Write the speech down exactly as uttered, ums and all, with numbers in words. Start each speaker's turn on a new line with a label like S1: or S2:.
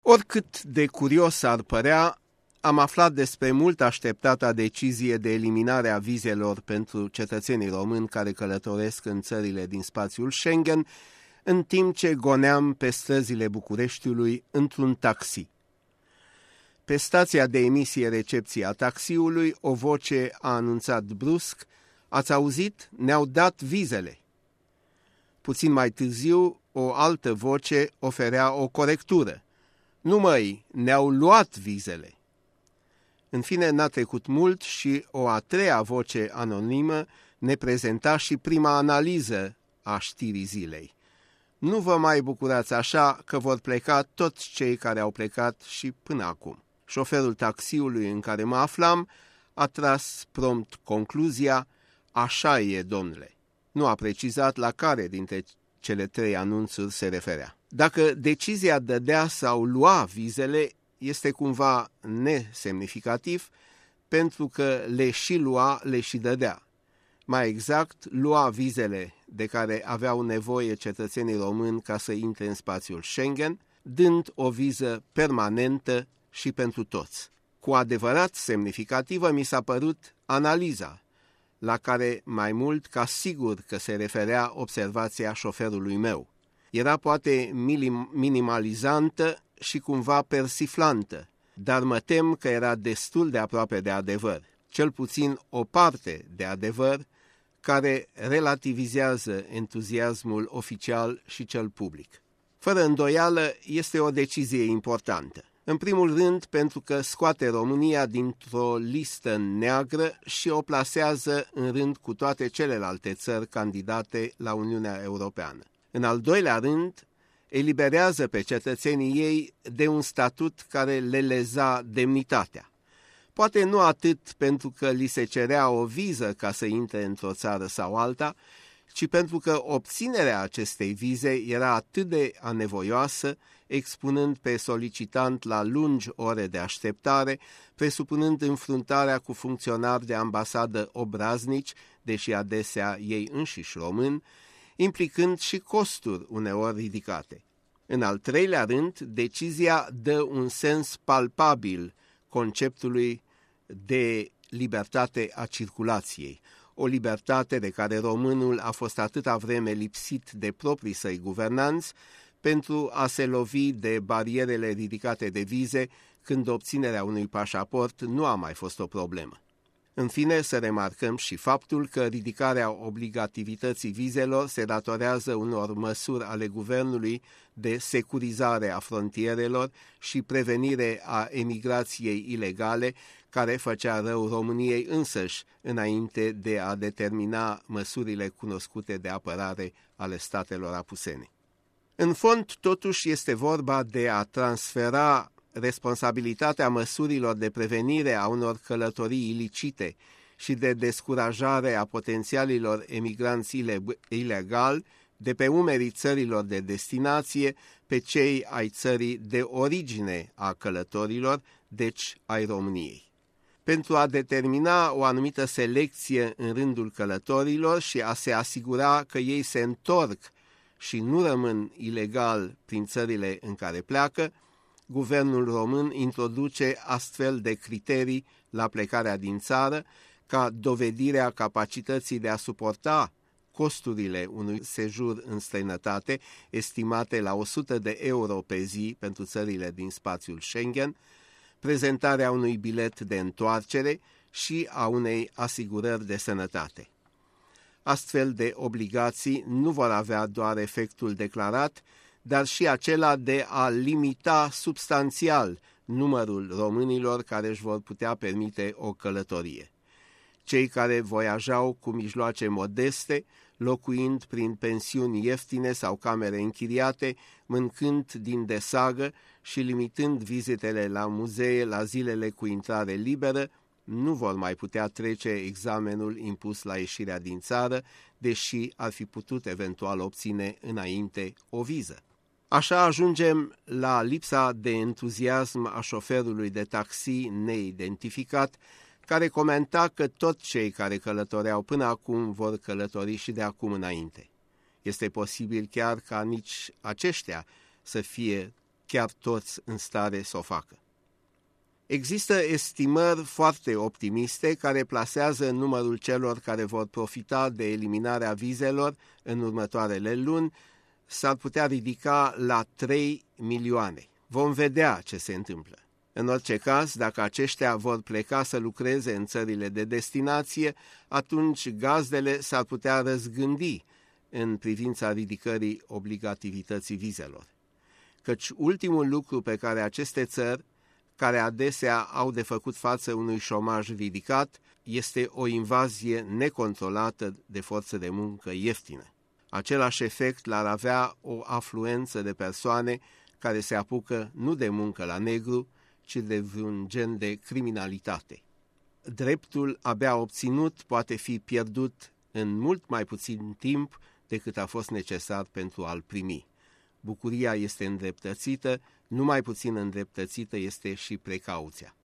S1: Oricât de curios ar părea, am aflat despre mult așteptata decizie de eliminare a vizelor pentru cetățenii români care călătoresc în țările din spațiul Schengen, în timp ce goneam pe străzile Bucureștiului într-un taxi. Pe stația de emisie recepție a taxiului, o voce a anunțat brusc: "Ați auzit? Ne-au dat vizele." Puțin mai târziu, o altă voce oferea o corectură: "Nu măi, ne-au luat vizele." În fine, n-a trecut mult și o a treia voce anonimă ne prezenta și prima analiză a știrii zilei: "Nu vă mai bucurați așa că vor pleca toți cei care au plecat și până acum." Șoferul taxiului în care mă aflam a tras prompt concluzia: "Așa e, domnule." Nu a precizat la care dintre cele trei anunțuri se referea. Dacă decizia dădea sau lua vizele, este cumva nesemnificativ, pentru că le și lua, le și dădea. Mai exact, lua vizele de care aveau nevoie cetățenii români ca să intre în spațiul Schengen, dând o viză permanentă și pentru toți. Cu adevărat semnificativă mi s-a părut analiza, la care mai mult ca sigur că se referea observația șoferului meu. Era poate minimalizantă și cumva persiflantă, dar mă tem că era destul de aproape de adevăr, cel puțin o parte de adevăr care relativizează entuziasmul oficial și cel public. Fără îndoială, este o decizie importantă. În primul rând, pentru că scoate România dintr-o listă neagră și o plasează în rând cu toate celelalte țări candidate la Uniunea Europeană. În al doilea rând, eliberează pe cetățenii ei de un statut care le leza demnitatea. Poate nu atât pentru că li se cerea o viză ca să intre într-o țară sau alta, ci pentru că obținerea acestei vize era atât de anevoioasă, expunând pe solicitant la lungi ore de așteptare, presupunând înfruntarea cu funcționari de ambasadă obraznici, deși adesea ei înșiși români, implicând și costuri uneori ridicate. În al treilea rând, decizia dă un sens palpabil conceptului de libertate a circulației, o libertate de care românul a fost atâta vreme lipsit de proprii săi guvernanți pentru a se lovi de barierele ridicate de vize când obținerea unui pașaport nu a mai fost o problemă. În fine, să remarcăm și faptul că ridicarea obligativității vizelor se datorează unor măsuri ale guvernului de securizare a frontierelor și prevenire a emigrației ilegale, care făcea rău României însăși înainte de a determina măsurile cunoscute de apărare ale statelor apusene. În fond, totuși, este vorba de a transfera responsabilitatea măsurilor de prevenire a unor călătorii ilicite și de descurajare a potențialilor emigranți ilegali de pe umerii țărilor de destinație pe cei ai țării de origine a călătorilor, deci ai României. Pentru a determina o anumită selecție în rândul călătorilor și a se asigura că ei se întorc și nu rămân ilegal prin țările în care pleacă, guvernul român introduce astfel de criterii la plecarea din țară ca dovedirea capacității de a suporta costurile unui sejur în străinătate, estimate la o sută de euro pe zi pentru țările din spațiul Schengen, prezentarea unui bilet de întoarcere și a unei asigurări de sănătate. Astfel de obligații nu vor avea doar efectul declarat, dar și acela de a limita substanțial numărul românilor care își vor putea permite o călătorie. Cei care voiajau cu mijloace modeste, locuind prin pensiuni ieftine sau camere închiriate, mâncând din desagă și limitând vizitele la muzee la zilele cu intrare liberă, nu vor mai putea trece examenul impus la ieșirea din țară, deși ar fi putut eventual obține înainte o viză. Așa ajungem la lipsa de entuziasm a șoferului de taxi neidentificat, care comenta că toți cei care călătoreau până acum vor călători și de acum înainte. Este posibil chiar ca nici aceștia să fie chiar toți în stare să o facă. Există estimări foarte optimiste care plasează numărul celor care vor profita de eliminarea vizelor în următoarele luni s-ar putea ridica la trei milioane. Vom vedea ce se întâmplă. În orice caz, dacă aceștia vor pleca să lucreze în țările de destinație, atunci gazdele s-ar putea răzgândi în privința ridicării obligativității vizelor. Căci ultimul lucru pe care aceste țări, care adesea au de făcut față unui șomaj ridicat, este o invazie necontrolată de forță de muncă ieftină. Același efect l-ar avea o afluență de persoane care se apucă nu de muncă la negru, ci de vreun gen de criminalitate. Dreptul abia obținut poate fi pierdut în mult mai puțin timp decât a fost necesar pentru a-l primi. Bucuria este îndreptățită, numai puțin îndreptățită este și precauția.